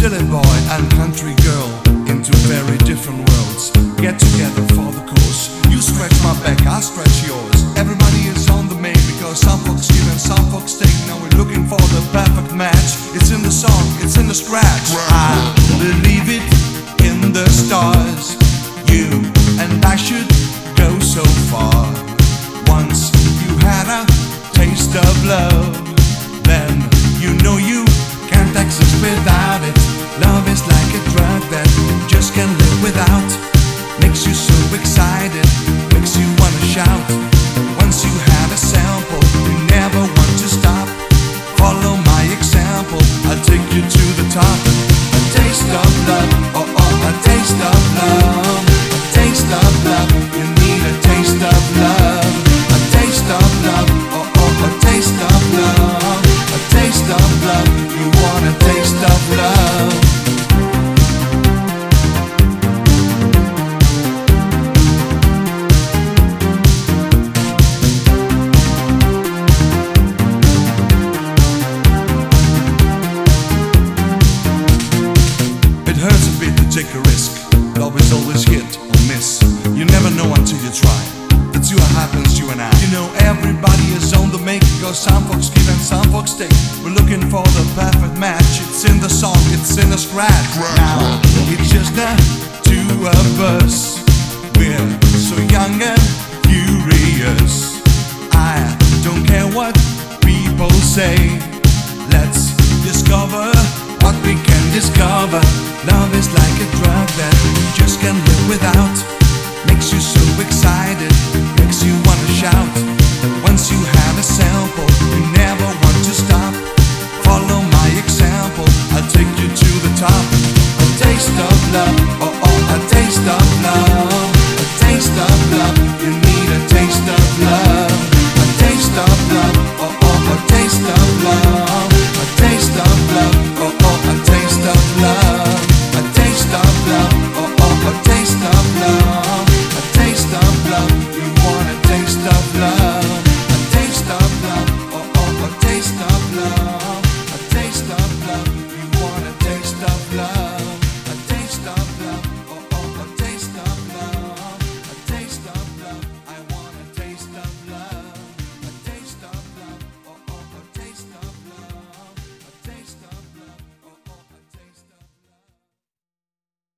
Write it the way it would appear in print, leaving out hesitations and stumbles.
Silly boy and country girl into very different worlds. Get together for the cause. You stretch my back, I stretch yours. Everybody is on the make because some folks give and some folks take. Now we're looking for the perfect match. It's in the song, it's in the scratch. I believe it in the stars. You and I should go so far. Once you had a taste of love, then you know you can't exist without it. Love is like a drug that you just can't live without. Makes you so excited, makes you wanna shout. Once you had a sample, you never want to stop. Follow my example, I'll take you to the top. A taste of love, oh oh, a taste of love. A taste of love, you need a taste of love. A taste of love, oh oh, a taste of love. A taste of love, you want a taste of love. It hurts a bit to take a risk. Love is always hit or miss. You never know until you try. That's what happens, you and I. You know everybody is on the make because some folks give and some folks take. We're looking for the perfect match. It's in the song, it's in the scratch. Now it's just the two of us. We're so young and furious. I don't care what people say. Let's discover what we can discover. Love is like a drug that you just can't live without. Makes you so excited, makes you wanna shout. Once you have a sample, you never want to stop. Follow my example, I'll take you to the top. A taste of love, oh